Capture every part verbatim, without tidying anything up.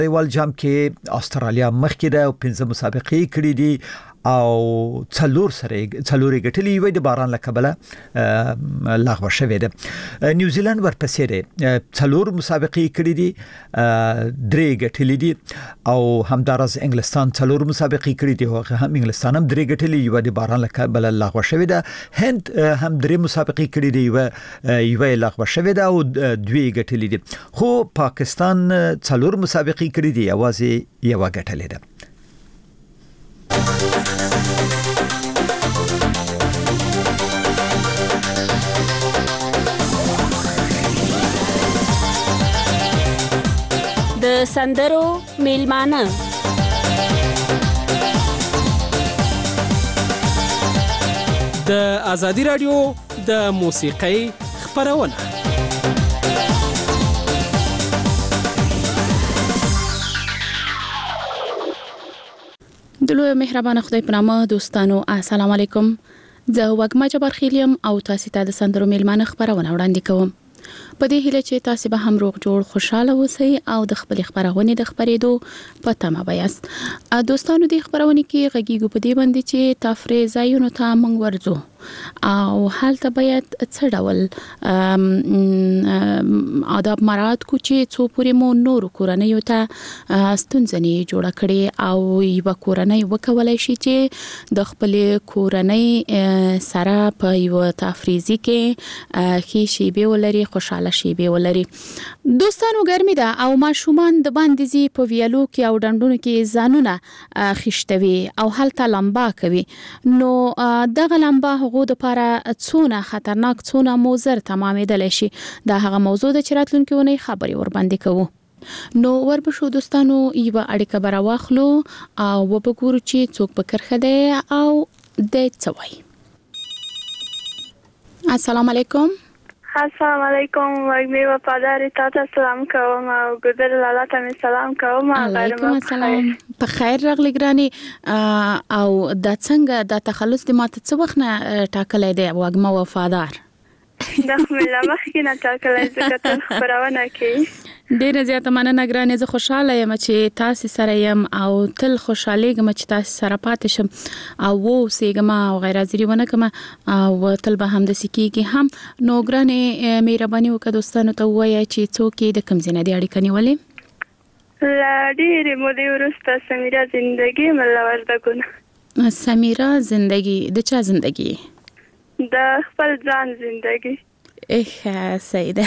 دیوال جام کې استرالیا مخکې ده او پنځه مسابقې کړې دي او څلور سره څلورې ګټلې وي د باران لکبله لغوه شوې ده. نیوزیلند ورپسې ده څلور مسابقې کړې دي درې ګټلې دي او همدارس انګلستان څلور مسابقې کړې دي او هم انګلستان هم درې ګټلې وي د باران لکبله لغوه شوې ده. هند هم درې مسابقې کړې دي او یو لغوه شوې ده او دوی ګټلې دي خو پاکستان څلور مسابقې کړې دي اوازې یو ګټلې ده. د سندرو میلمانه د ازادي رادیو د موسیقۍ خبرونه. د لوی مهربان خدای په نامه دوستانو السلام علیکم. زه وګما جبر خیلیم او تاسو ته د سندرو میلمانه خبرونه وړاندې کوم. په دې هیله چې تاسو به هم روغ جوړ خوشاله اوسئ او د خپل خبرونه د خبرېدو په تمه بیاست. دوستانو د خبرونه کې غږیږو په دې باندې چې تفریح ځایونو ته موږ ورځو او حالت باید څه ډول آداب مراعات کو چې څو پورې مو نور کورنۍ ته ستونزې جوړه کړي او یو کورنۍ وکولای شي چې د خپل کورنۍ سره په یو تفریحي کې خې شي به ولري خوشاله شي به ولري. دوستانو ګرمي ده او ماشومان د باندې زی په ویالو کې او ډنډونو کې ځانونه خښتوي او حالت لمبا کوي نو دغه لمبا هغه د لپاره څونه خطرناک څونه موزر تمامېدل شي. دا هغه موضوع د چراتلونکو ونی خبري ور باندې کوو. نو وربشو دوستانو یو اړیکه برا واخلو او وبګورو چې څوک په کرخه ده او د څوي. السلام علیکم. السلام علیکم. وګمې وفادار تاسو سلام کوم او ګذر لاله ته سلام کوم. علیکم السلام. په خیر راغلی ګرانی او د څنګه د تخلص د ماته څه وخت نه ټاکلې دی وګمه وفادار. د خپل مخکې نه ټاکلې ځکه ته خبرونه کوي. ډیره زیاته مننه ګرانه. زه خوشاله یم چې تاسو سره یم او تل خوشاله یم چې تاسو سره پاتې شم او وو سیګما او غیر حاضری ونه کوم او تل به هم د سکیږي هم. نو ګرانه مهرباني وکړه دوستانو ته وایي چې څوک د کوم ځای نه دی اړیکه نیولې. لا ډیره مو دی ورسته سمیرا زندگی مله وردګونه. سمیرا زندگی د چا زندگی؟ د خپل ځان زندگی. اخ سیده.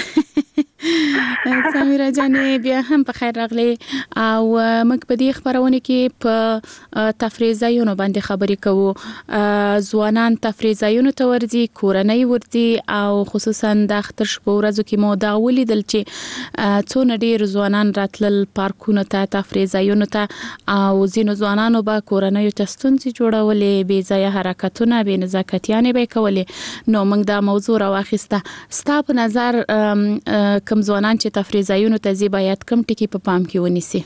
سمیرا جانې بیا هم په خیر راغلی او موږ په دې خبرونه کې په تفریح ځایونو باندې خبرې کوو. ځوانان تفریح ځایونو ته ورځي کورنۍ ورځي او خصوصا د اختر شپه ورځو کې مو دا ولیدل چې څونه ډیر ځوانان راتلل پارکونو ته تفریح ځایونو ته او ځینو ځوانانو به کورنۍ ته ستونزې جوړولې بې ځای حرکتونه بې نزاکتیانې به کولې. نو موږ دا موضوع راوخیسته. ستا په نظر کم ځوانان چې تفریح ځایونو ته ځي باید کم ټکی په پام کې ونیسي؟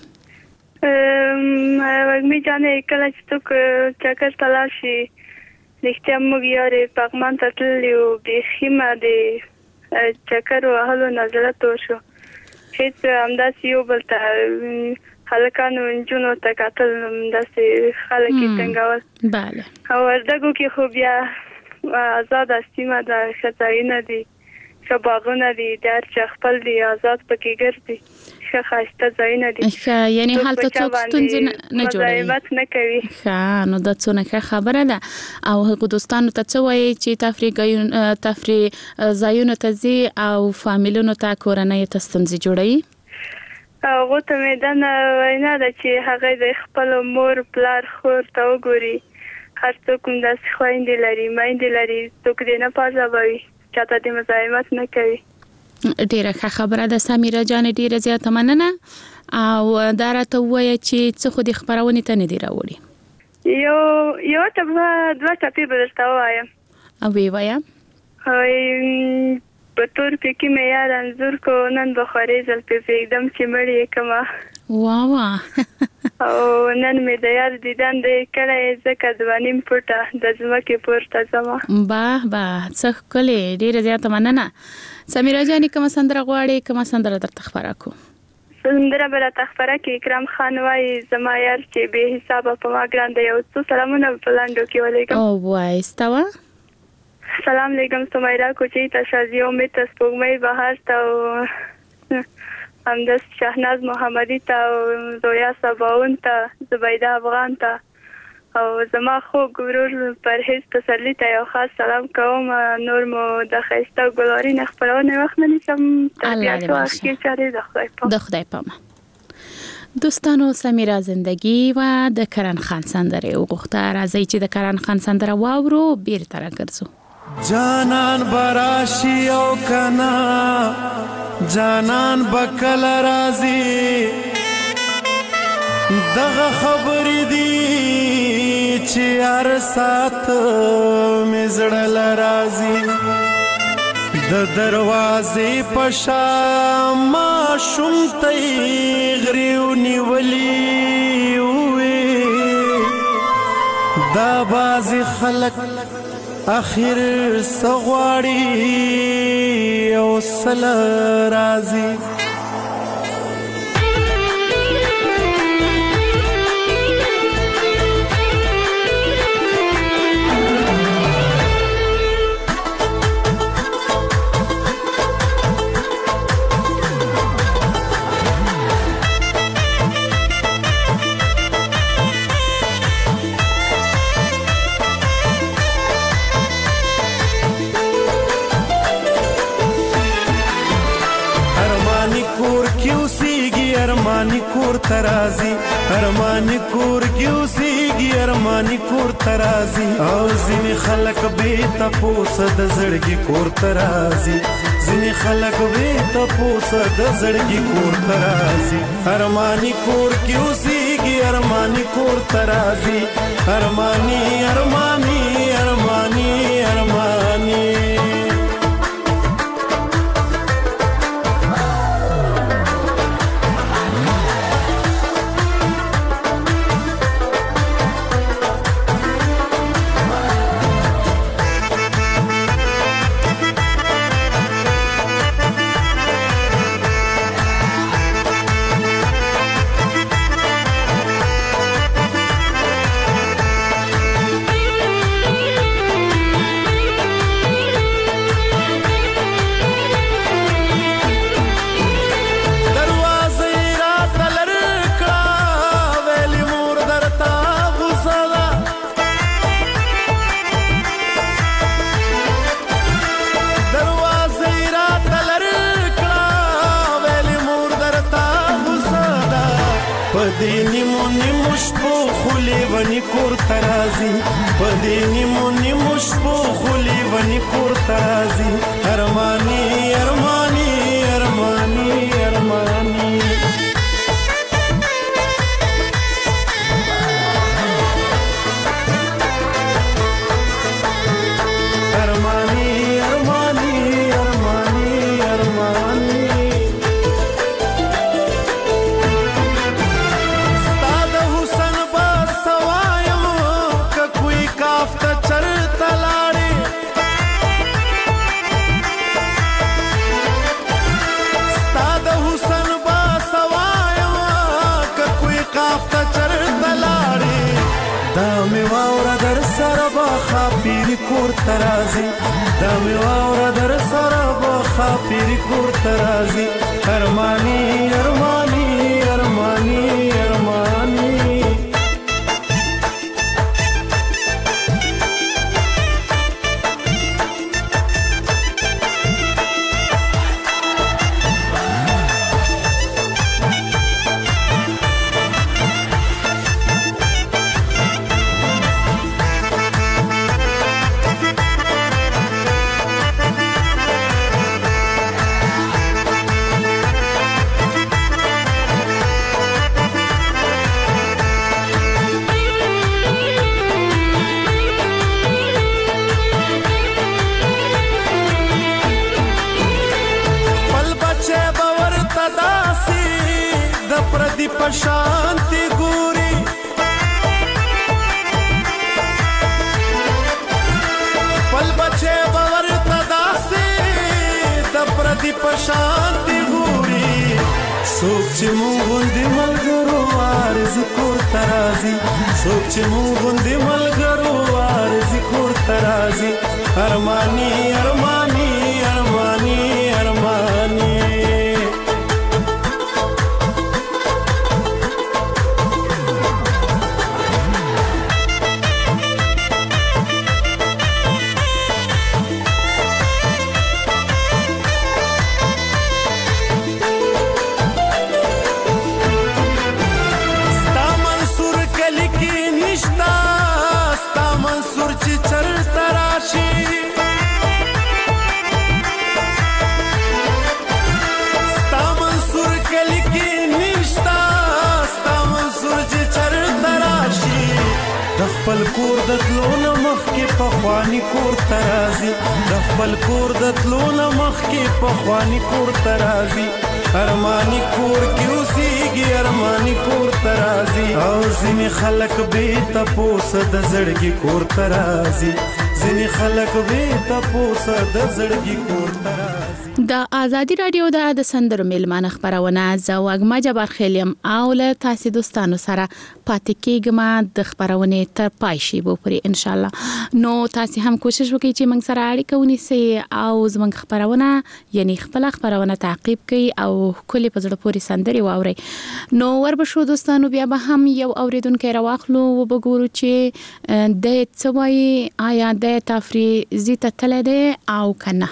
وګمې جانې کله چې څوک چکر ته لاړ شي رښتیا موږ یارې پغمان ته تللي وو بیخي ما د چکر وهلو نه زړه تور شو. هېڅ همداسې یو بل ته هلکانو نجونو ته کتل همداسې خلک یې ټینګول. بله او وردګو کې خو بیا آزاده سیمه ده ښه ځایونه دي ښه باغونه دي د هر چا خپل دي آزاد پکې ګرځي ښه ښایسته ځایونه دي. ښه یعنی هلته څوک ستونزې نه جوړوي مزاحمت نه کوي. ښه نو دا څونه ښه خبره ده. او هغو دوستانو ته څه وایي چې تفریح تفریح ځایونو ته ځي او فامیلونو ته کورنۍ ته ستونزې جوړوي؟ هغو ته مې دا وینا ده چې هغه د خپل مور پلار خور ته وګوري. هر څوک همداسې خویندې لري میندې لري څوک دې نه پازابوي چاته دې مزاحمت نه کوي. ډیره ښه خبره ده سمیرا جان. ډیره زیاته مننه او دا راته وایي چې څه خو دې خبرونه ته نه دی راوړي. یو یو ته دوه ټپې به درته ووایم. او وی وایم په تور پکې مې یار انځور کو نن بخاري زل په پرېږدم چې مړ یې کما. وا وا او نن مې د یار دیدن دی کړی ځکه دوانیم پټه د ځمکې پورته ځمه. باه باه څه ښکلې. ډیره زیاته مننه سمیرا جانې. کومه سندره غواړې کومه سندره درته خبره کو؟ سندره بل تخبره کې اکرام خان وايي زما یار چې به حساب په ما ګران دی او څو سلامونه په لاندو کې ولیکم. او وای استوا سلام علیکم سمیرا کوچی تشازی امید تسپوږمۍ بهار ته همدس شهناز محمدی ته زویا سباون ته زبیده افغان ته او زما خو ګورور پرهیز تسلی ته یو خاص سلام کوم. نور مو د خیسته ګلارین خبرونه وخت نه نشم تربیت او اخی چاره د خدای په د خدای په دوستانو سمیرا زندگی و د کرن خان سندره وغوښته. راځي چې د کرن خان سندره واورو بیرته راګرځو. جانان براشي او کنا جانان بکل رازي دغه خبرې دي چې هر سات مزړل رازي د دروازې پشا ما شومتي غريو نیولي وې دا بازي خلق اخر سغواړي او سل رازي ارمانی کور ترازی ارمانی کور کیوسیږي ارمانی کور ترازی او ځینې خلک به تاسو د زړګي کور ترازی ځینې خلک به تاسو د زړګي کور ترازی ارمانی کور کیوسیږي ارمانی کور ترازی ارمانی ارمانی ارمانی ارمانی پدینی مونی مشپو خلی ونی کور ترازی پدینی مونی مشپو خلی ونی کور ترازی ارمانی ارمانی ارمانی ارمانی کور ترازی دا می واورا در سره بخا پیری کور ترازی ارمانی ارمانی ارمانی ارمانی څوک چې مونږ غوندې ملګرو عارضي کور ته راځي څوک چې مونږ غوندې ملګرو عارضي کور ته راځي ارماني ارماني ارماني ارماني خپل کور د تلونه مخکې پخواني کور ته راځي د خپل کور د تلونه مخکې پخواني کور ته راځي ارماني کور کې اوسېږي ارماني کور ته راځي او ځینې خلک بې تپوسه د زړګي کور ته راځي ځینې خلک بې تپوسه د زړګي کور ته راځي د آزادي رادیو د سندرو میلمانه خبرونه زه وګما جبار خیلیم او له تاسو دوستانو سره پاتې کېږم د خبرونه تر پای شي به پرې ان شاء الله نو تاسو هم کوشش وکړئ چې موږ سره اړیکه ونیسئ او زموږ خبرونه یعنی خپل خبرونه تعقیب کړئ او کلی په زړه پورې سندري واورئ نو وربشو دوستانو بیا به هم یو اوریدونکو راواخلو او وګورو چې د څوای آیا د تفریزی ته تلده او کنه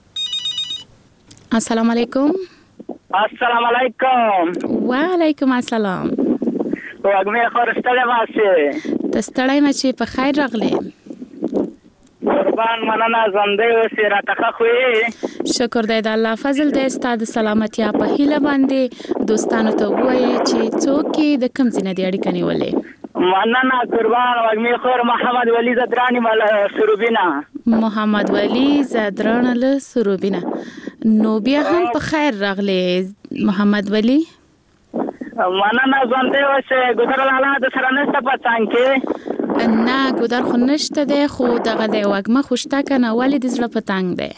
السلام علیکم السلام علیکم وعلیکم السلام وګمه خورستله واسه تستړی مچې په خیر راغلی قربان مننه زنده اوسې راته خوې شکر دی د الله فضل دی ستاسو سلامتیا په هیله باندې دوستانو ته وایي چې څوک د کم ځای دی اړیکه نیولې مننه قربان وګمه خور محمد ولی زدرانی مال سروبینا محمد ولی زدران له سروبینا نو بیا هم په خیر راغلی محمد ولی مننه زنده اوسې ګذر الله د سره نشته پاتان کې نه ګذر خو نشته دی خو دغه دی وګمه خوشته کنه ولی د زړه پتنګ دی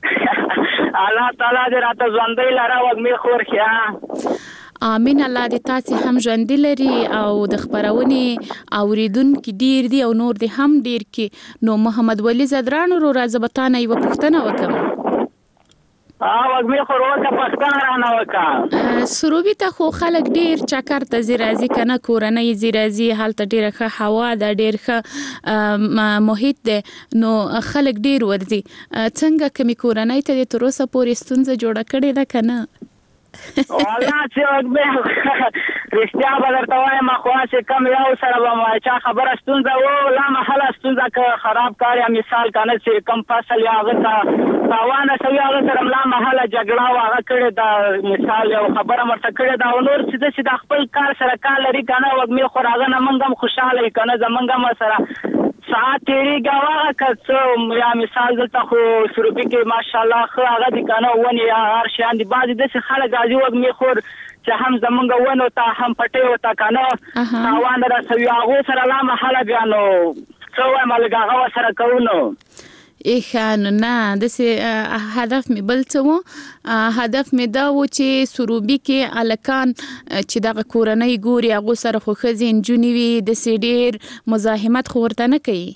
الله تعالی دې راته ژوندۍ لاره وګمه خور خیا امين الله دې تاسو هم ژوند لري او د خبرونه اوریدونکو ډیر دي او نور دي هم ډیر کې نو محمد ولی زدران ورو راځبتانه یو پښتنه وکم ا وګمه خور وکه پښتنه رانه وکا سروبي ته خو خلک ډیر چکر ته زیرازي کنه کورنۍ زیرازي حالت ډیره ښه هوا د ډیر ښه محیط ده نو خلک ډیر ورځي څنګه کمی کورنۍ ته تر اوسه پورې ستونزه جوړه کړې ده کنه والله چې وګمه رښتیا به درته وایم خو چې کم یو سره به ما چا خبره ستونزه و لا محله ستونزه که خراب کار یا مثال کنه چې کم فصل یا هغه ته تاوانه شوي هغه سره لا محله جګړه و هغه کړې ده مثال یو خبره مرته کړې ده او نور چې چې د خپل کار سره کار لري کنه وګمه خو هغه نه موږ هم خوشاله کنه زمونږ هم سره ساعت تیریږي هغه که یا مثال دلته خو سروبي کې ماشاءالله خو هغه دي کنه ونې یا هر شیان دي بعضې داسې خلک راځي وګمې خور چې هم زمونږ ونو ته هم پټې ورته کنه تاوان رسوي هغو سره لا محله بیا نو څه وایم لږ هغه ورسره کوو نو ایخان نه دسه هدف می بل څه وو هدف می دا و چې سروبي کې الکان چې دغه کورنۍ ګوري هغه سره خو خزین جنوي د سیډیر مزاحمت خو ورته نه کوي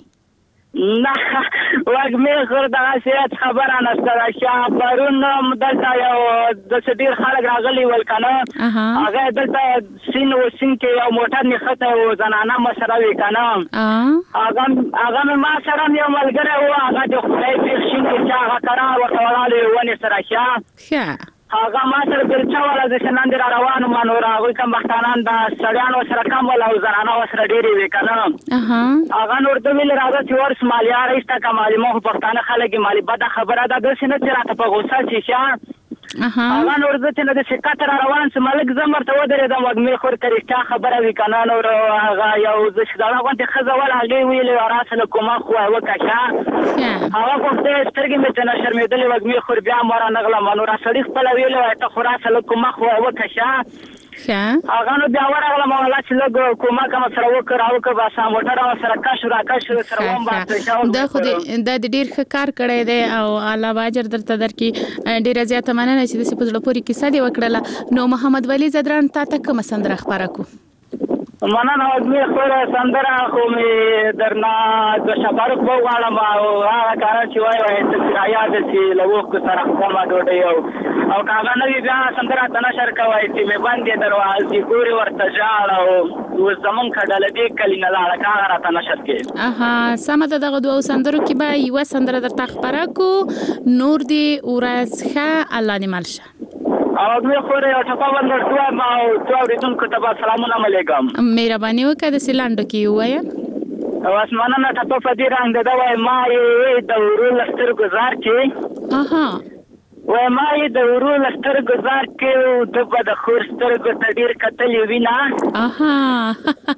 نه وګمه خور دغه سیات خبره نشته چې پرون دلته یو د سیډیر خلک راغلي ول کنه هغه دلته سین و سین کې یو موټر نه خته و زنانه مسره وی کنه هغه هغه ما سره یو ملګری و هغه د خدای په شین کې هغه قرار ورته ونی سره ښه هغه ما سره برچا ولا د شنان در روانو مانور هغه کوم بختانان د سړیانو سره کوم ولا زنانه سره ډېری وی کنه هغه نور د ویل راځي چې ورس مالیا رښتا کمالي مو پښتانه خلک مالی بد خبره ده د سینې چې راته په غوسه شي شه هغه نور ځته نه د شکایت را روان سم ملک زمر ته ودرې د وګمې خور کړي خبره وی کنه نور هغه یو د شداله غونډه خزه ولا هغه ویل راسله کومه خو وکړه هغه په سترګې مې ته شرمېدلې وګمې خور بیا مور نغله منور سړي خپل ویل ته خوراسله کومه خو وکړه هغه نو بیا ورغله مولا چې لګ کومه کوم سره وکړ او که باسا موټر سره کښ را کښ سره وم باسه دا خو د ډیر ښه کار کړی دی او علاوه اجر درته درکې ډیر زیاته مننه چې د سپوږ لپاره کیسه دی وکړه. نو محمد ولی زدران تا ته کوم سندره خبره کو مننه او می خور سندره خو می درنا د شفارق په غاړه ما او هغه کار چې وای وای چې یاد چې لوخ سره کوم ډوډۍ او او کاغه نوی بیا سندره تنشر کوي چې می باندې دروازې ګوري ورته ځاړ او زمون کډل دې کلی نه لاړه کاغه را تنشر کې. اها سمه ده دغه دوه سندرو کې به یو سندره درته خبره کو نور دی ورځخه الله دې مالشه او موږ خو یو ټکو باندې دوه ما او دوه ریتون کتابه سلام علیکم مهرباني وکړه د سیلاندو کې وایا او اسمانه نه ټکو فدی رنگ دا وای ما یې د ورو لستر گزار کې اها وای ما یې د ورو لستر گزار کې د په د خورستر کو تدیر کتلې وینا اها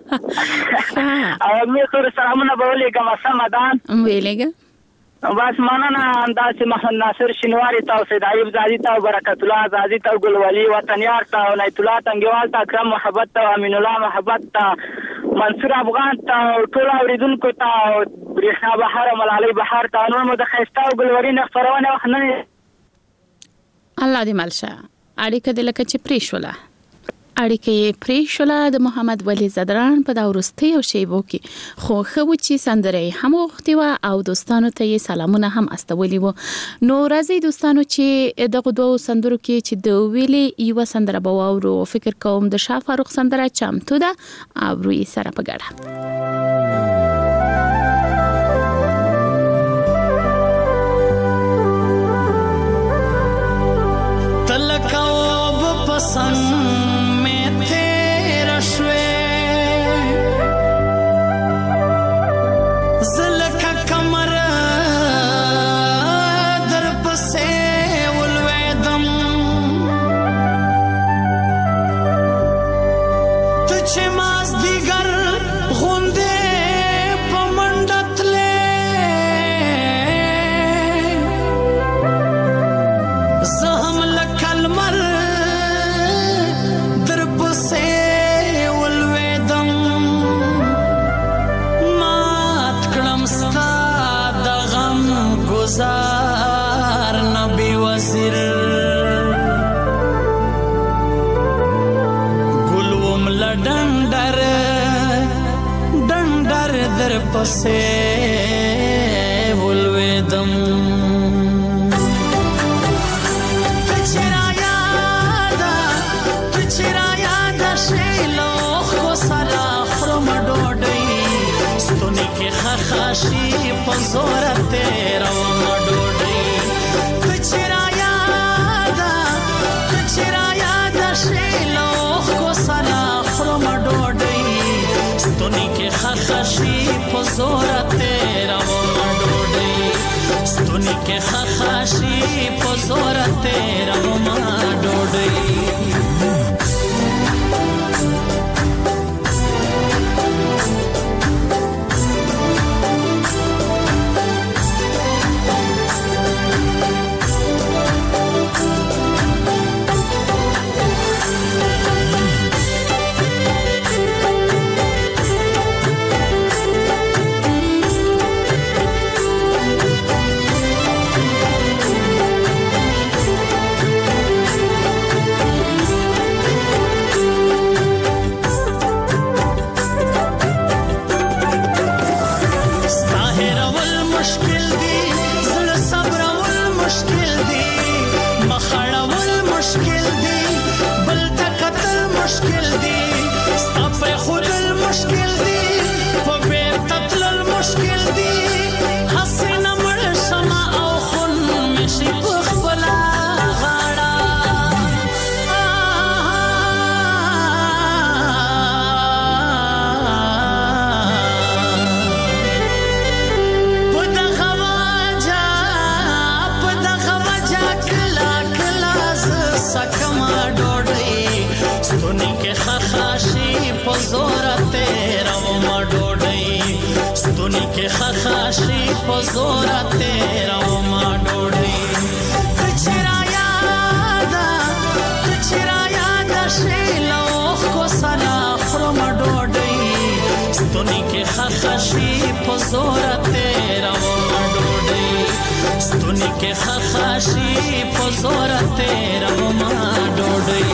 او موږ خو سلامونه بولېګم سمدان ویلېګا بس مننه انداز محمد ناصر شینواری تاو سید ایوب زادی تاو برکت الله زادی تاو ګلولی وطنیار تاو نیت الله تنګوال تا اکرم محبت تاو امین الله محبت تا منصور افغان تاو ټول اوریدونکو تاو برېښنا بهار ملالۍ بهار تا نور مو د خیستا او ګلوري نه خبرونه وخنه الله دې مالشه اړیکه د لکه چې پریشوله اړیکه پریشوله د محمد ولی زدران په دا ورستي او شیبو کې خو خو چې سندره هم وختي وا او دوستانو ته یې سلامونه هم استولي وو. نو راځي دوستانو چې دغه دوه سندرو کې چې د ویلې یو سندره به واورو فکر کوم د شاه فاروق سندره چمتو ده او روي سره په ګډه تلکاو پسند پسې ولویدم تچرایا دا تچرایا دا شیلو خو سلا خرم ډوډۍ ستونی کې خخاشي په زور تیرا و ډوډۍ تچرایا دا تچرایا دا شیلو خو سلا خرم ډوډۍ ستونی کې خخاشي زور تیرا و ډوډۍ ستونی کې خخاشي په زور تیرا و ډوډۍ زورا تیرا و ما ډوډۍ کچرایا دا کچرایا دا شیلو ستونی کې خخشي په زور تیرا وما ډوډۍ ستونی کې خخشي په زور تیرا وما ډوډۍ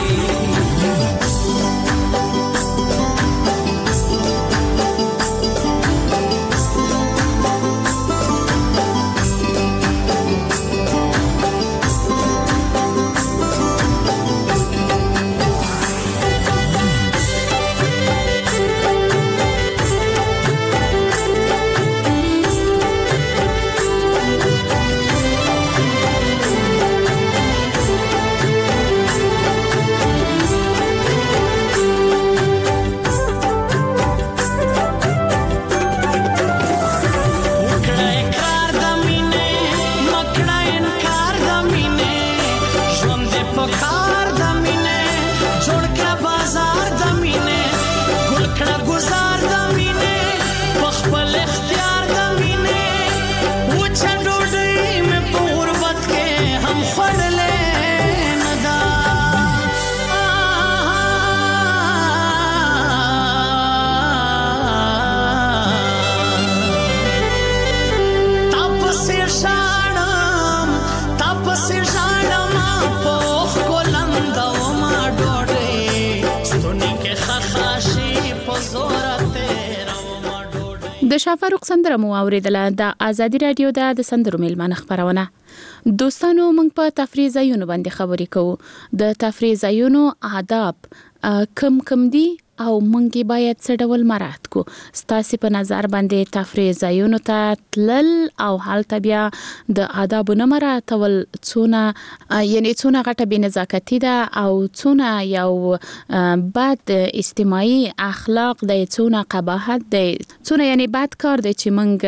د شافاروق سندره مو اوریدله د ازادي رادیو د سندرو میلمانه خبرونه. دوستانو موږ په تفریح ځایونو باندې خبرې کوو. د تفریح ځایونو آداب کم کم دي او موږ باید څه ډول مراعات کو. ستاسو په نظر باندې تفریح ځایونو ته تلل او حالت بیا د آداب نه مراعاتول څونه یعنی څونه غټه بې نزاکتی ده او څونه یو بد اجتماعي اخلاق د څونه قباحت ده څونه یعنی بد کار دی چې موږ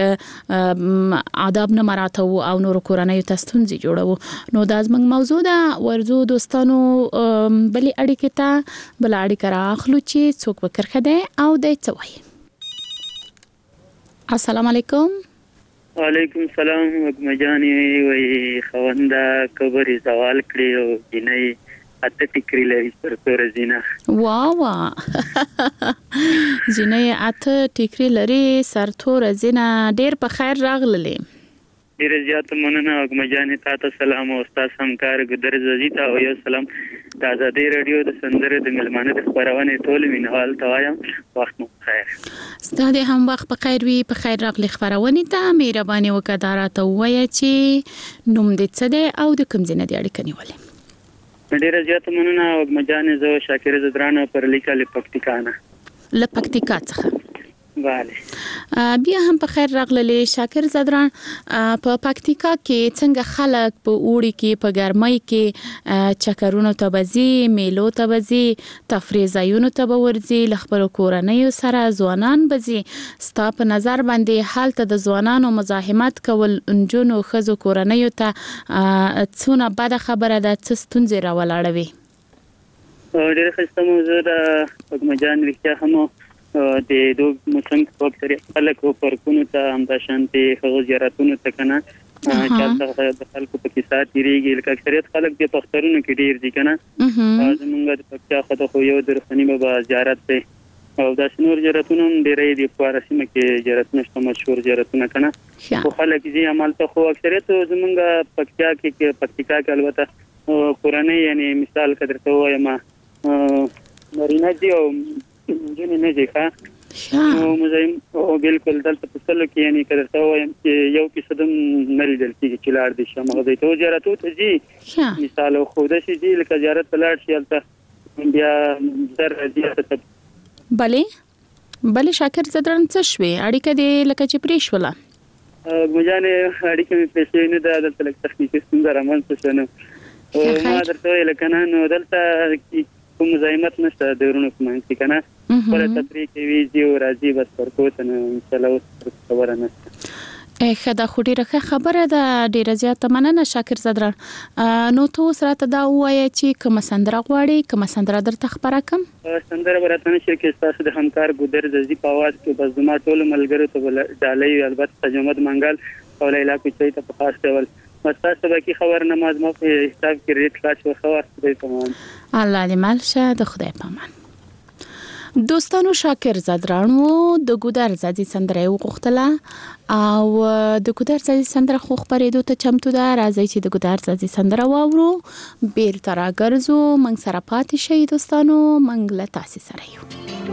آداب نه مراعاتو او نور کورنۍ ته ستونزې جوړو. نو دا زموږ موضوع ده. ورزو دوستانو بلې اړیکې ته بل اړیکه راخلو چې څوک وکړه ده او د څوي. السلام علیکم. وعلیکم السلام. وګمجانی وی خواندا کبري سوال کړی او جنې اته ټیکری لري پر پر زینا. واه واه جنې اته ټیکری لري سر تور زینا. ډیر په خیر راغللې. ډیر زیات مننه وګمجانی تاسو سلام او استاد همکار ګدر زیتا او یو سلام د ازادي رادیو د سندره د ملمانه د خبرونه ټول مینوال توایم. وخت مو خیر. ستاسو هم وخت په خیر وي. په خیر راغلي خبرونه ته مهرباني وکړه ته وایي چې نوم دې څه دی او د کوم ځای نه دی اړیکه نیولې. ډیر زیات مننه وګمجانی زو شاکر زدران پر لیکل پکتیکانه ل پکتیکا څخه. بله بیا هم په خیر راغللې شاکر زدران. په پکتیکا کې څنګه خلک په اوړي کې په ګرمۍ کې چکرونو ته بزي میلو ته بزي تفریح ځایونو ته ورځي لخبر کورنۍ سره ځوانان بزي. ستا په نظر باندې حالت د ځوانانو مزاحمت کول انجونو خزو کورنۍ ته څونه بد خبره ده څه ستونزې راولاړوي؟ ډېر ښه موضوع ده وګمجان. رښتیا هم د دوه مسنګ په اکثر خلک په پارکونو ته هم د شانتي خو زیارتونو ته کنه چې د خلکو په کې ساتيږي لکه اکثریت خلک د پخترونو کې ډیر دي کنه. زمونږ د پکتیا خدای خو یو درخنی به زیارت دی او د شنور زیارتونو ډیرې دي په رسمه کې زیارتونه شته مشهور زیارتونه کنه. خو خلک دي عمل ته خو اکثریت زمونږ پکتیا کې پکتیا کې البته قرآنی یعنی مثال کدر ته وایم مرینه دی او جنې نه دی ښه نو مزایم او بالکل دلته په سلو کې یعنی کدر ته وایم چې یو کې صدم نری دل کې چې لاړ دي شمه دی ته زیارتو ته جی مثال خو د شي دی لکه زیارت لاړ شي البته بیا در زیارت بله بله شاکر زدران څه شوي اړیکه دی لکه چې پرې شوله مجانه اړیکه مې پېښې نه ده دلته لکه تخنیکي ستونزه رامنځته شوه او ما درته ویل کنه نو دلته کوم مزاحمت نشته د ورونو کوم چې کنه پر تفریح کوي چې راځي بس پر کوته نه ان شاء الله خبره نشته. خدا خوري راخه خبره ده ډیره زیاته مننه شاکر زدران. نو تو سره ته دا وایي چې کوم سندره غواړي کوم سندره درته خبره کوم سندره براتنه چې کې تاسو د همکار ګودر ززي په आवाज کې بس زما ټول ملګرو ته ډالۍ البته تجمد منګل او لیلا کوچي ته په خاص ډول مستاسو باقي خبر نماز مو په حساب کې ریټ کلاس او خبر دې تمام. الله دې مالشه د خدای پامان. دوستانو شاکر زدرانو د ګودر زادي سندره وغوښتله او د ګودر زادي سندره خو خبرېدو ته چمتو ده. راځي چې د ګودر زادي سندره واورو، بیرته راګرځو، موږ سره پاتې شئ دوستانو، موږ له تاسو سره یو.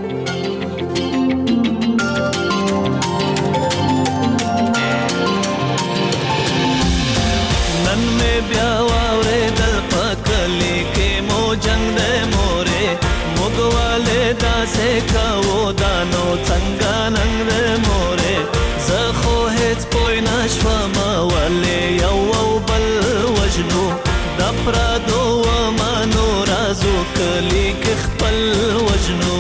نن مې بیا واورېدل په کلي کې مو جنګ دی مورې، موږ والې داسې کوو دا نو څنګه ننګ دی مورې، زه خو هېڅ پوه نه شوم ولې یو او بل وژنو، د پردو ومنو رازو کلي کې خپل وژنو.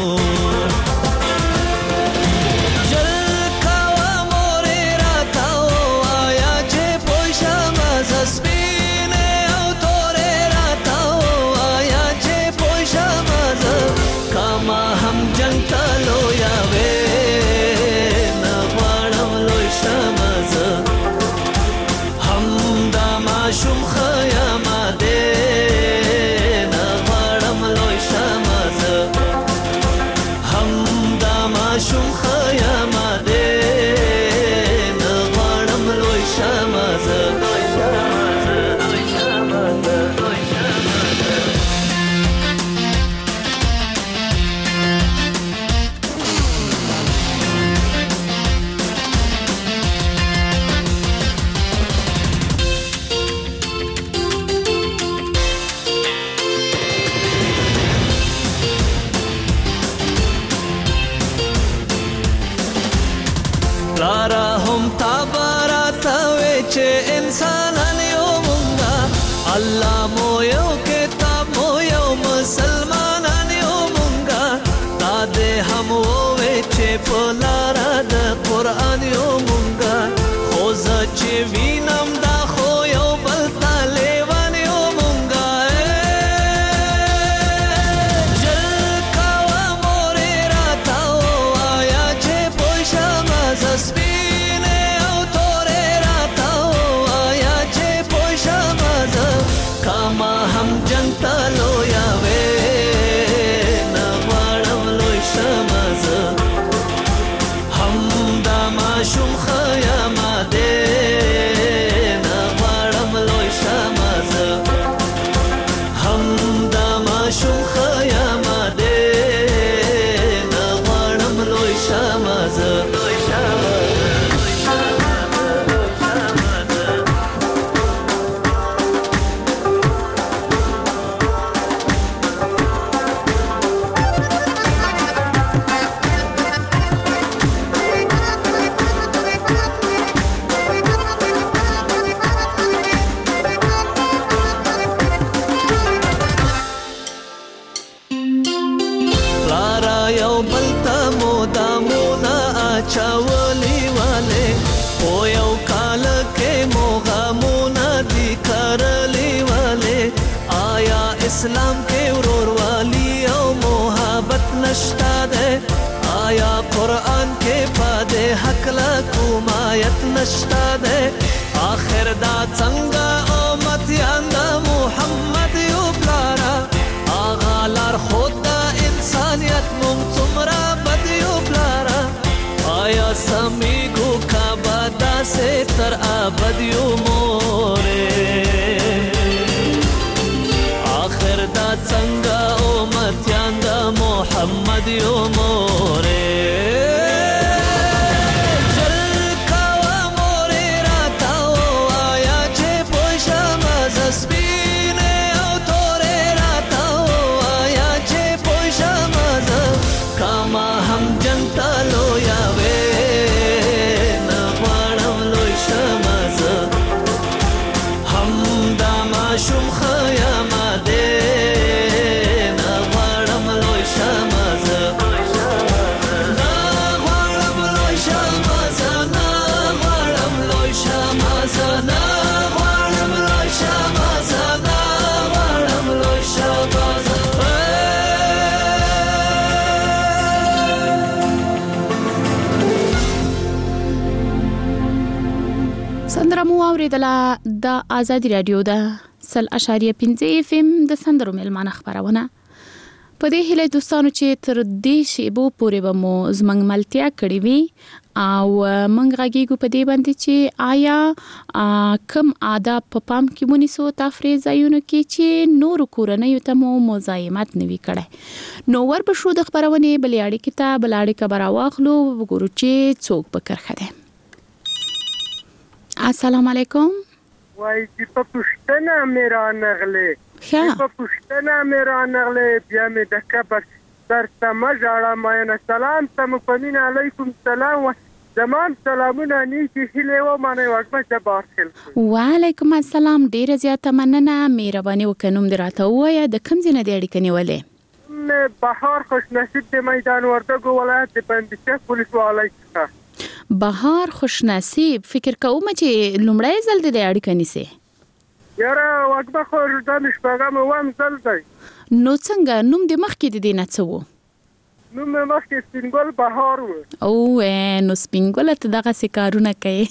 شوم خیام ده نه غواړم لوی شمازه، هم دا ماشوم خیام ده نه غواړم لوی شمازه، لوی شمازه، لوی شمازه، لوی شمازه. لارا هم تابارات وچه انسانان یو مونگا، اللہ مو یو کتاب مو یو مسلمانان یو مونگا، دادے ہم وہ وچه پلارا دا قرآن یو مونگا، خوزا چه وینم دا خو یو بلتا لیوان یو مونگا. کاما هم جنگ تلو یاوے نا غواړم لوی شمازه، هم دا ماشوم خیام ده نا غواړم لوی شمازه، هم دا ماشوم خیام ده نا غواړم لوی شمازه، لوی شمازه. چاولی والے او یو کال کے موغامونا دی کرلی والے، آیا اسلام کے ورور والی او محبت نشتا دے، آیا قرآن کے پادے حق لکومایت نشتا دے، آخر دا څنګه امتیان دا محمد یو پلارا، آغا لار خود دا انسانیت مونږ څومره بد یو پلارا، آیا سمیگو کعبہ سے تر آبد یو مورے، آخر دا څنګه امتیان دا محمد یو مورے. کاما هم جنگ تلو یاوے نا غواړم لوی شمازه، هم دا ماشوم خیام ده نا غواړم لوی شمازه، نا غواړم لوی شمازه، نا غواړم لوی شمازه، نا غواړم لوی شمازه، نا غواړم لوی شمازه. سندره مو اوریدله د آزادي رادیو ده سل اشاریه پنځه اف ام د سندرو ملمانه خبرونه په دې هله دوستانو چې تر دې شیبو پورې به مو زمنګ ملتیا کړې وي او منګ غږیږو په دې باندې چې آیا کم آداب په پام کې ونیسو تفریح ځایونو کې چې نور کورنۍ ته مو مزاحمت نه وي کړی. نو ور په شو د خبرونه بلې اړیکې ته بل اړیکه براواخلو وګورو چې څوک په کرخه ده. السلام علیکم. وای چې په پښتنه مې را نغلې په پښتنه مې را نغلې بیا مې د کبر سر ته مه ژاړه ماینه سلام ته مو په مینه علیکم سلام زمان سلامونه نیکې هیلې ومنئ وږمه جبار خیل کړئ. وعلیکم السلام ډېره زیاته مننه مهرباني وکړه نوم دې راته ووایه د کوم ځای نه دې اړیکه نیولې؟ بهار خوش نصیب د میدان وردګو ولایت د بندیچک ولسوالۍ څخه. بهار خوش نصیب فکر کوم چې لومړی ځل دې اړیکه نیسې؟ یاره وږمه خو دا مې شپږم اووم ځل دی. نو څنګه نوم دې مخکې د دې نه څه و؟ نوم مې مخکې سپینګل بهار و. او نو سپینګل ته دغسې کارونه کوي.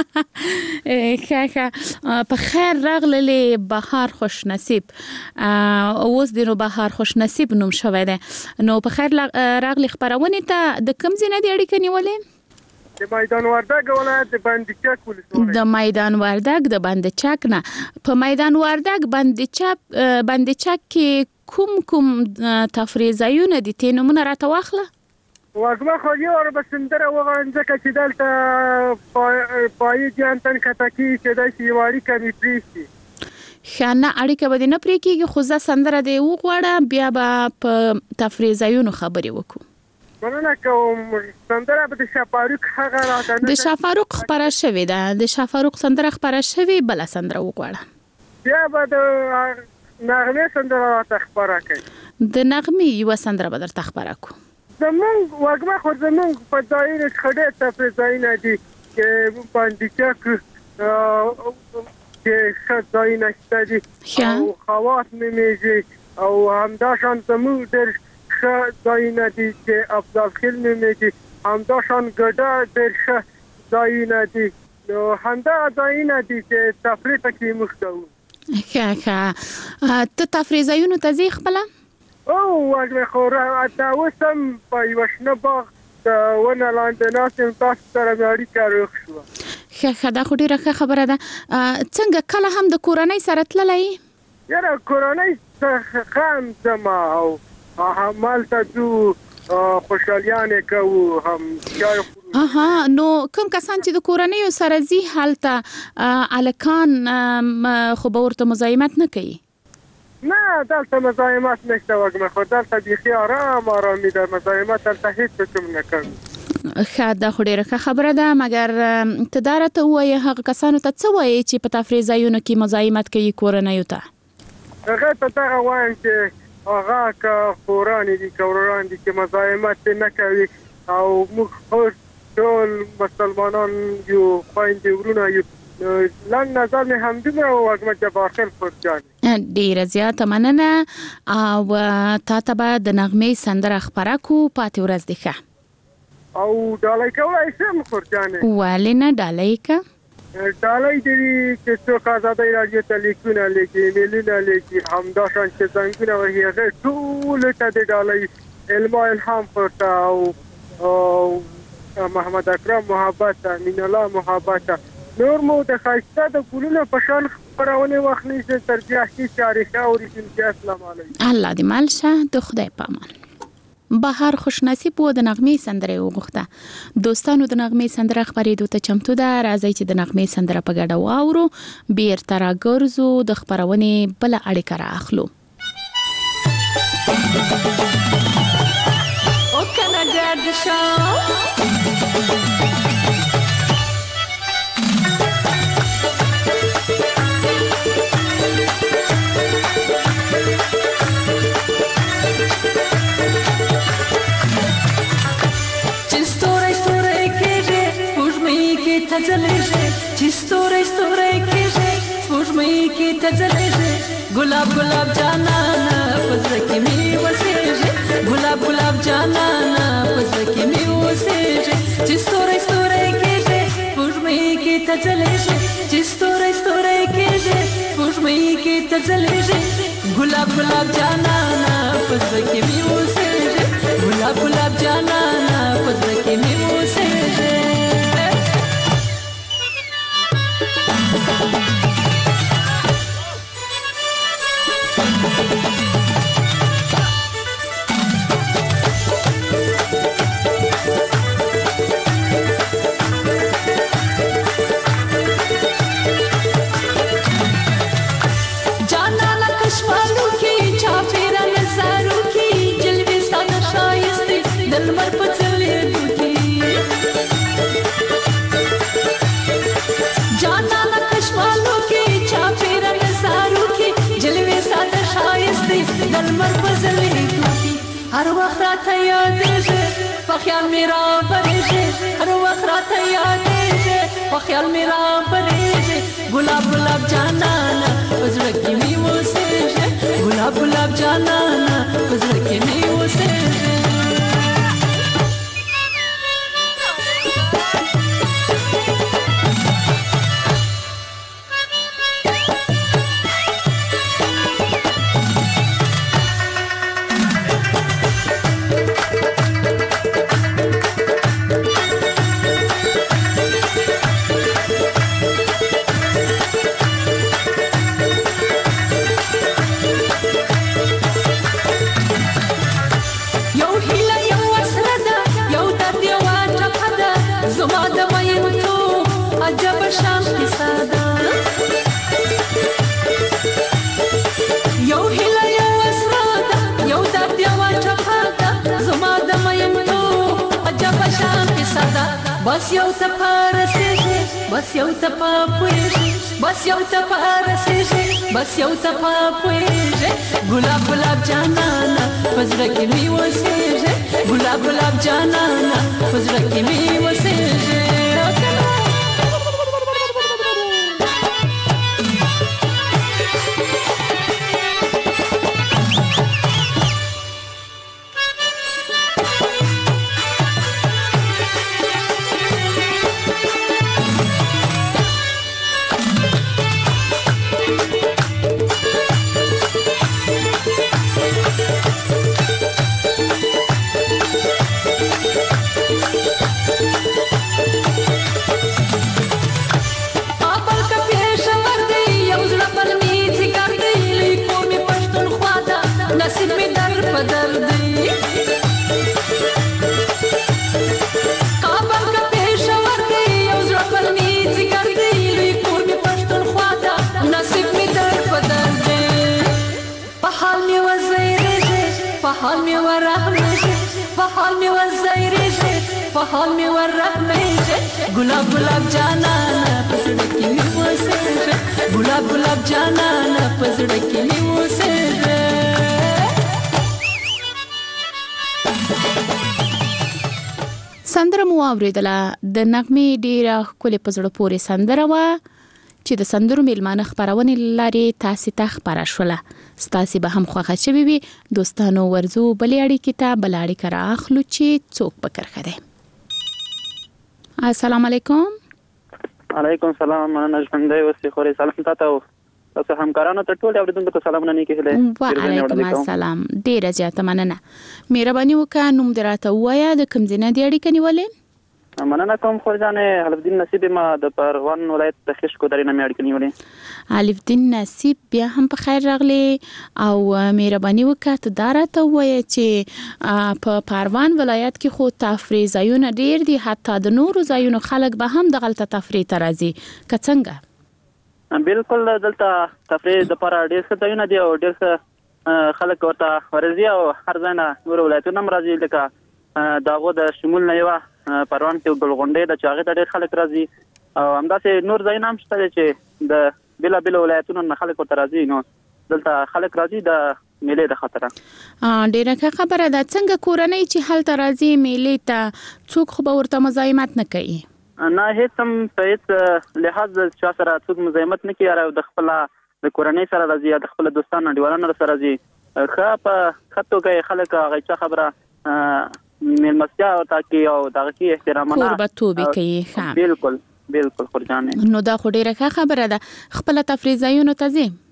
ښه ښه په خیر راغللې بهار خوش نصیب. اوس دې نو بهار خوش نصیب نوم شوی دی. نو په خیر راغلې خپرونې ته د کوم ځای نه دې اړیکه نیولې؟ د میدان وردګ ولایت د بندیچک ولسوالۍ. د میدان وردګ د بندیچک نه په میدان وردګ بندیچک بندیچک کې کوم کوم تفریح ځایونه دي ته نمونه راته واخله؟ وږمه خو یو ور به سندره وغواړم ځکه چې دلته پایي جانتن کتکي چې د سیواري کمی پریږدي. ښه نه اړیکه به دې نه پرې کېږي خو زه سندره دې وغواړم بیا به په تفریح ځایونو خبرې وکړو. مننه کوم سندره به د شافاروق هغه راته د شافاروق خبره شوې ده د شافاروق سندره خبره شوې بل سندره وغواړه. بیا به د نغمې سندره راته خبره کوي. د نغمې یو سندره به درته خبره کو. زمونږ وږمه خو زمونږ په ځایونو څخه ډېر تفریح ځایونه دي چې بندیچک کې ښه ځایونه شته دي او خواص نومیږي او همداشان زمونږ ډېر ښه ځایونه دي چې افضل خیل نومیږي همداشان ګډه ډېر ښه ځایونه دي. نو همدغه ځایونه دي چې تفریح پکې موږ کوو. ښه ښه ته تفریح ځایونو ته ځې خپله؟ او وږمې خو راته اوس هم په یوه شنه باغ د ونه لاندې ناست یم تاسو سره مې اړیکه روغ شوه. ښه ښه دا خو ډېره ښه خبره ده. څنګه کله هم د کورنۍ سره تللی یې؟ یاره کورنۍ څخه هم ځم او همالته ځو خوشحالیانې کوو هم چای خورو. اها نو کوم کسان چې د کورنۍ سره ځي هلته الکان خو به ورته مزاحمت نه کوي؟ نه دلته مزاحمت نشته وږمه خو دلته بیخي آرام آرامي ده مزاحمت دلته هیڅ کوم نه کوي. ښه دا خو ډېره ښه خبره ده مګر ته دا راته ووایې هغه کسانو ته څه وایې چې په تفریح ځایونو کې مزاحمت کوي کورنیو ته؟ هغه ته دغه وایم چې هغه که خورانې دي که وروران دي چې مزاحمت نه کوي او موږ ټول مسلمانان یو خویندې ورونه یو. لنډ نظر مې همدومره وږمه جبار خیل خورجانې. ډېره زیاته مننه او تا ته به د نغمې سندره خپره کړو. پاتې ورځ دې ښه. او ډالۍ کولی شم خورجانې؟ ولې نه ډالۍ که؟ ډالۍ دې وي چې څوک ازادۍ راډیو ته لیکونه لیکي ایمیلونه لیکي همداشان چې زنګونه وهي هغې ټولو ته د ډالۍ علما الهام ورته او محمد اکرم محبت امین الله محبت نور مو د ښایسته د ګلونو په شان خپرونې وخت نیسي تر بیا ښې چارې ښه اورېدونکي السلام علیکم. الله دې مل شه د خدای په امان. بهار خوش نصیب و د نغمې سندره وغوښته. دوستانو د نغمې سندره خپرېدو ته چمتو ده. راځئ چې د نغمې سندره په ګډه واورو. بیرته راګرځو د خپرونې بله اړیکه رااخلو. او کنه ګرد شو چې ستوري ستوري کېږي سپوږمۍ کې ته ځلېږي ګلاب ګلاب جانانه په زړه کې مې وسېږي ګلاب ګلاب جانانه په زړه کې مې وسېږي چې ستوري ستوري کېږي سپوږمۍ کې ته ځلېږي چې ستوري ستوري کېږي سپوږمۍ کې ته ځلېږي ګلاب ګلاب جانانه پزړه کې مې اوسېږي ګلاب ګلاب جانانا پزړه کې مې اوسېږي هر وخت راته یادېږي په خیال مې رابرېږي هر وخت راته یادېږي په خیال مې رابرېږي ګلاب ګلاب جانانا په زړه کې مې اوسېږي ګلاب ګلاب جانانا په زړه کې مې اوسېږي بس یو ته پارسېږي بس یو ته پاپوېږي بس یو ته پارسېږي بس یو ته پاپوېږي ګلاب ګلاب جانانا په زړه کې مې اوسېږي ګلاب ګلاب جانانا په زړه کې مې اوسېږي حال می ورحمېږي په حال می وزایرېږي په حال می ورحمېږي ګلاب ګلاب جانانا په زړه کې مې اوسېږي ګلاب ګلاب جانانا په زړه کې مې اوسېږي سندره مو اوریدله د نغمې ډیره ښکلې په زړه پورې سندره وه چې د سندرو میلمانه خپرونې لارې تاسې ته خپره شوله ستاسې به هم خوښه شوې وي دوستانو ورځو بلې اړیکې ته بله اړیکه رااخلو چې څوک په کرښه دی السلام علیکم علیکم سلام مننه ژوندی اوسې خورې سلام تاته او تاسو همکارانو ته ټول اوریدونکو ته سلامونه نیکې هیلې وعلیکم السلام ډیره زیاته مننه مهرباني وکړه نوم دې راته ووایه د کوم ځای نه دې اړیکه نیولې مننه کوم خورجانې الف دین نصیب ما د پروان ولایت د خشکو درې نه مې اړیکه نیولې الف دین نصیب بیا هم په خیر راغلی او مهرباني وکړه ته دا راته ووایه چې په پروان ولایت کې خو تفریح ځایونه ډیر دي حتی د نورو ځایونو خلک به هم دغلته تفریح ته راځي که څنګه بالکل دلته تفریح دپاره ډېر ښه ځایونه دي او ډېر ښه خلک ورته ورځي او هر ځای نه نور ولایتونه هم راځي لکه د هغو د شمول نه یوه پروان کې ګلغونډۍ ده چې هغې ته ډېر خلک راځي او همداسې نور ځایونه هم شته دی چې د بېلابېلو ولایتونو نه خلک ورته راځي نو دلته خلک راځي د میلې د خاطره ډېره ښه خبره ده څنګه کورنۍ چې هلته راځي میلې ته څوک خو به ورته مزاحمت نه کوي نه هیڅ هم په هیڅ لحاظ چا سره څوک مزاحمت نه کوي او د خپله د کورنۍ سره راځي یا د خپلو دوستانو انډیوالانو سره راځي ښه په ښه توګه یې خلک هغه چا خبره میلمستیا ورته کوي او دغه کې احترامونه کوربه‌توب یې کوي ښه بالکل بالکل خورجانې نو دا خو ډېره ښه خبره ده خپله تفریح ځایونو ته ځې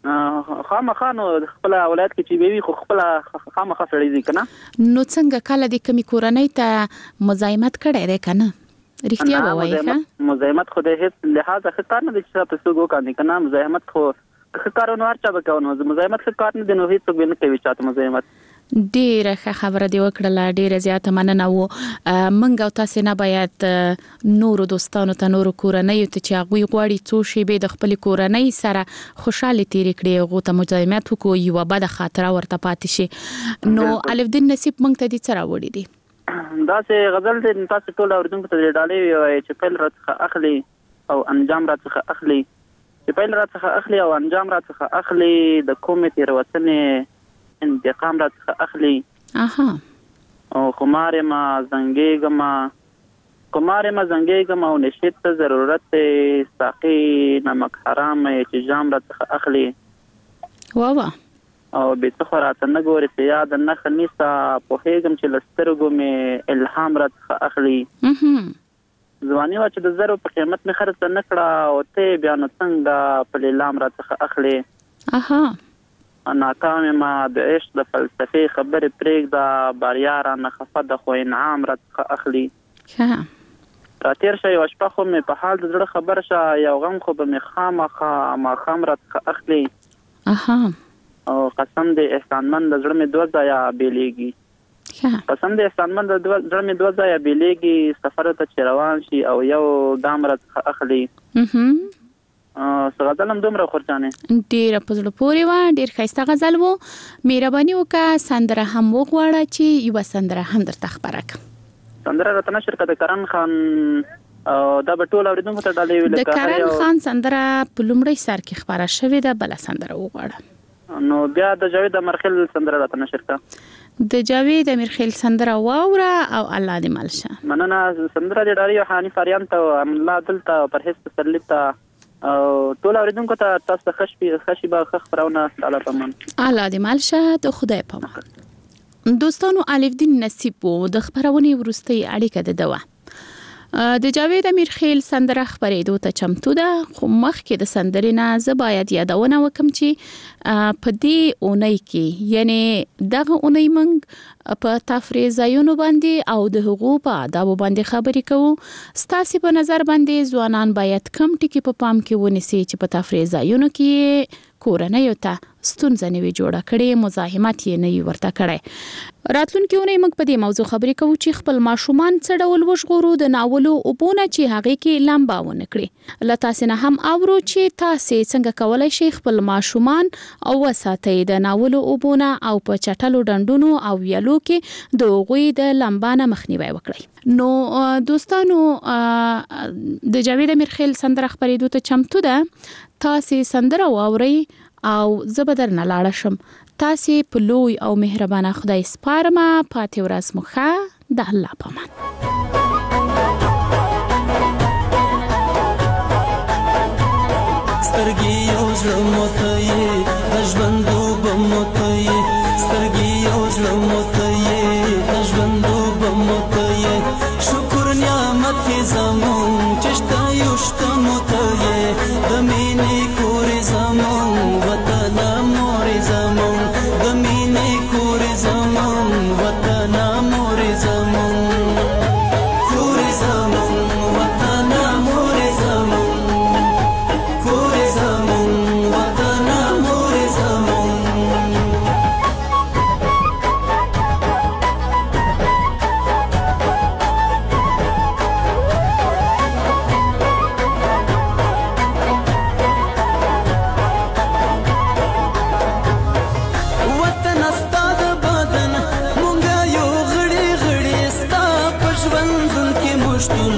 خامخا نو خپل ولایت کې چې وی خو خپل خامخا سړی دي کنه. نو څنګه کله د کمی کورنۍ ته مزاحمت کړی دی کنه؟ رښتیا به وایي ښه مزاحمت خو د هیڅ لحاظ ښه کار نه دی چې په څوک وکړي کنه. مزاحمت خو ښه کار نه ورچا به کوي. مزاحمت ښه کار نه دی نو هیڅ څوک نه کوي چاته مزاحمت. ډیره ښه خبره دی وکړه. ډیره زیاته مننه وو. منګ او تاسو نه باید نورو دوستانو ته نورو کورنۍ ته چې هغه غواړي څو شی به د خپل کورنۍ سره خوشاله تیر کړي غو ته مزاحمت وکړي یو بد خاطره ورته پاتې شي. نو الف دین نصیب منګ ته دي څه راوړي دي؟ دا چې غزل دې تاسو ټول اوریدونکو ته ډالې وي چې پیل راڅخه اخلي او انجام راڅخه اخلي. چې پیل راڅخه اخلي او انجام راڅخه اخلي د کومې تیروتنې انتقام راڅخه اخلي. اها او خمار ما زنګېږه ما خمار ما زنګېږه ما او نشید ته ضرورت ساقي نمک حرام چې جام راڅخه اخلي. وا وا او به څه راته نه ګوري چې یاد نه خنيسا په هیګم چې لسترګو می الهام راته اخلي. ځواني وا چې د زرو په قیمت می خرڅ نه کړه او ته بیا نو څنګه په لیلام راته اخلي. اها ناکام ما د عشق د فلسفي خبره پرېګ دا باریار نه خفه د خو انعام راته اخلي. ها را تیر شي وشپه خو می په حال د زړه خبر شه یو غم خو به می خامخا ما خام راته اخلي. اها او قسم دې احسانمند د زړه مې دوه ځایا بیلېږي. قسم دې احسانمند د زړه مې دوه ځایا بیلېږي سفر ته چې روان شي او یو ګام راڅخه اخلي. څه غزل هم دومره خورچانې ډېره په زړه پورې وه. ډېر ښایسته غزل و. مهرباني وکړه سندره هم وغواړه چې یوه سندره هم درته خپره کړم. سندره راته نشر کړه د کرن خان دا به ټول اوریدونکو ته ډالۍ وي. د کرن خان سندره په لومړي سر کې خپره شوې ده. بله سندره وغواړه. نو بیا د جاوید امرخیل سندره راته نشر کړه. د جاوید امرخیل سندره واوره او الله دې مل شه. مننه. سندره د ډاری حانی فاریان ته الله دلته پرهیز تسلی ته او ټول اوریدونکو ته تاسو خشبي خشبي با خخ پرونه تعالی پمن الله دې مل شه ته خدای پامان. دوستانو الف دین نصیب وو د خبرونې ورستي اړیکه ده دوا د جاوید امرخیل سندره خبرېدو ته چمتو ده. خو مخکې د سندرې نه زه باید یادونه وکم چې په دې اونۍ کې یعنی دغه اونۍ موږ په تفریح ځایونو باندې او د حقوقو په آدابو باندې خبرې کوو. ستاسو په نظر باندې ځوانان باید کم ټکي په پام کې ونیسي چې په تفریح ځایونو کې کورنۍ ته ستونزه نه وي جوړه کړې مزاحمت یې نه وي ورته کړی. راتلونکي اونۍ موږ په دې موضوع خبرې کوو چې خپل ماشومان څه ډول وژغورو د ناولو اوبونه چې هغې کې لمبا ونه کړي. له تاسې نه هم اورو چې تاسې څنګه کولی شئ خپل ماشومان او وساتئ د ناولو اوبونه او په چټلو ډنډونو او ویالو کې د هغوی د لمبا نه مخنیوی وکړئ. نو دوستانو د جاوید امرخیل سندره خبرېدو ته چمتو ده. تاسې سندره واورئ او زه به درنه لاړه شم. تاسې په لوی او مهربانه خدای سپارمه. پاتې ورځ مو ښه. د الله پامان. سترګې یو زړه مو ته یې د ژوند اوبه مو ته یې سترګې یو زړه مو ته یې د ژوند اوبه مو ته یې شکر نعمت یې زموږ چې شته یو شته مو ته یې د مینې کورې زموږ وطن مورې زموږ د مینې کورې زموږ وطن مورې زموږ کورې زموږ وطن مورې زموږ کورې زموږ وطن مورې زموږ. شتون